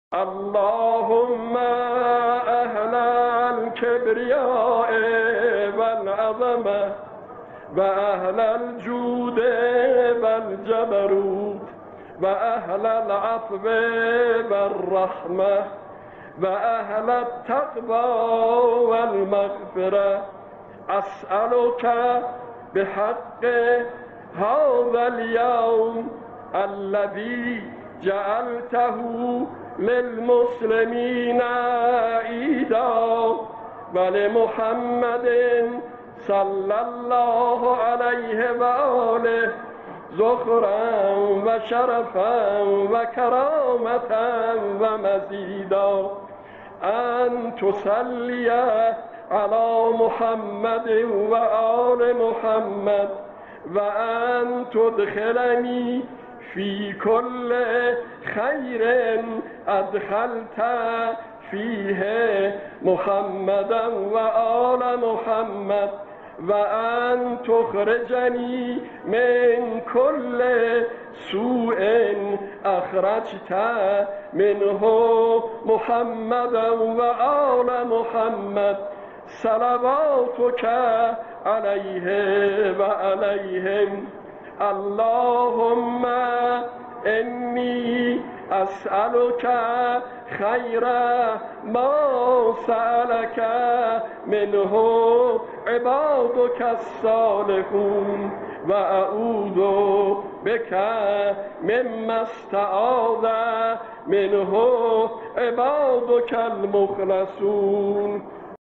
اللهم أهل الكبرياء والعظمة وأهل الجود والجبروت وأهل العفو والرحمة وأهل التقوى والمغفرة أسألك بحق هذا اليوم الذي جعلته للمسلمين عيدا ولمحمد صلى الله عليه وآله ذخرا وشرفا وكرامة ومزيدا أن تصلي على محمد وآل محمد وأن تدخلني في كل خير أدخلت فيه محمدا وآل محمد وأن تخرجني من كل سوء أخرجت منه محمدا وآل محمد صلواتك عليه وعليهم. اللهم إني أسألك خير ما سألك منه عبادك الصالحون وأعوذ بك مما استعاذ منه عبادك المخلصون.